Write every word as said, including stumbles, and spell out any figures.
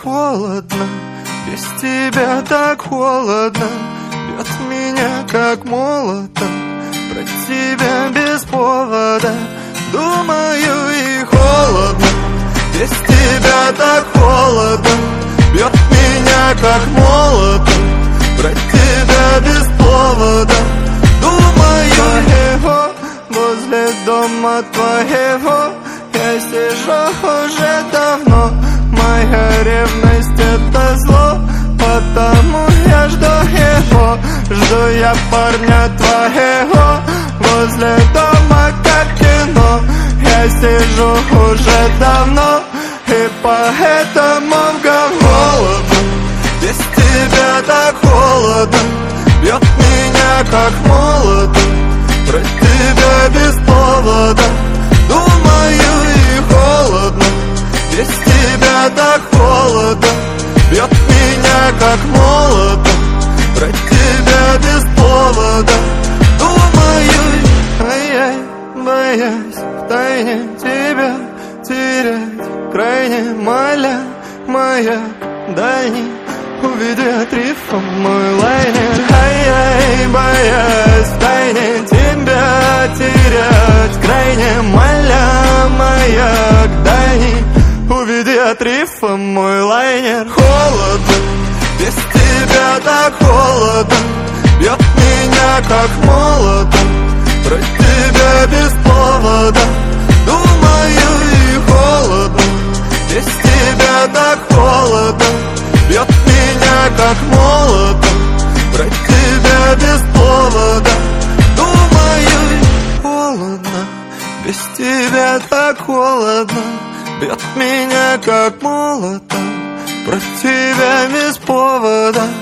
холодно, без тебя так холодно, бьет меня как молотом, про тебя без повода думаю и холодно, без тебя так холодно, бьет меня как молотом, про тебя без повода думаю его. Возле дома твоего я сижу уже давно, моя ревность это зло, потому я жду его, жду я парня твоего. Возле дома как кино, я сижу уже давно, и поэтому в холодно, без тебя так холодно, бьет меня как молотом, про тебя без повода думаю и холодно, без тебя так холодно, бьет меня как молотом, про тебя без повода думаю. Ай-яй, боясь втайне тебя терять, крайне моля маяк дальний, уведи от рифа мой лайнер. Ай-яй, боясь втайне тебя терять, крайне моля маяк дальний, уведи от рифа мой лайнер. Холодно, без тебя так холодно, бьет меня как молотом, про тебя без повода думаю и холодно, без тебя так холодно, бьет меня как молотом, про тебя без повода думаю. Холодно, без тебя так холодно, бьет меня как молотом, про тебя без повода